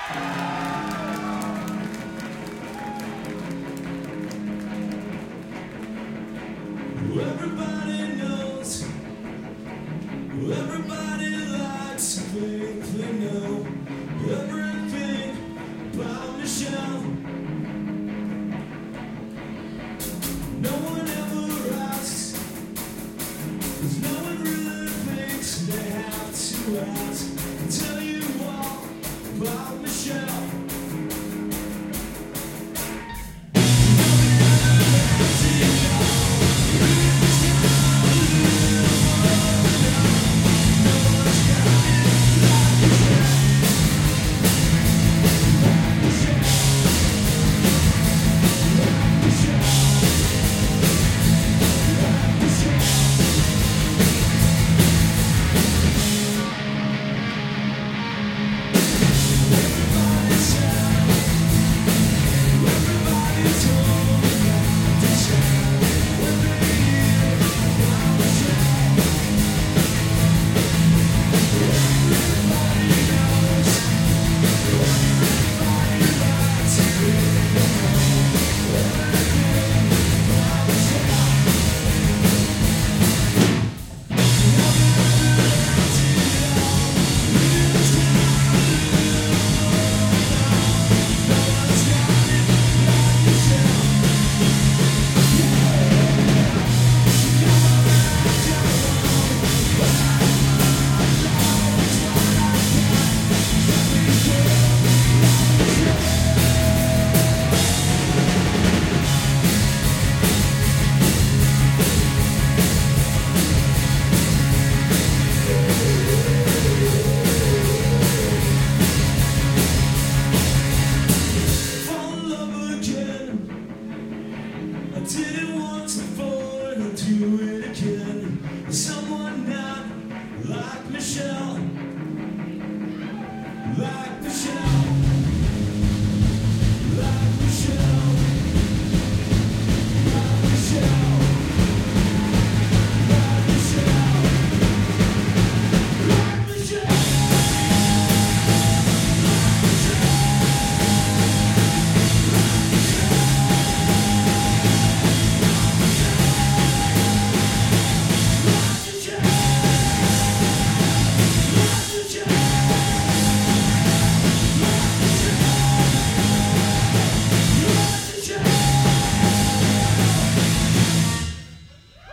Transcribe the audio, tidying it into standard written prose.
Everybody knows, everybody likes to think they know everything about Michelle. No one ever asks, 'cause no one really thinks they have to ask. I'll tell you all about Michelle.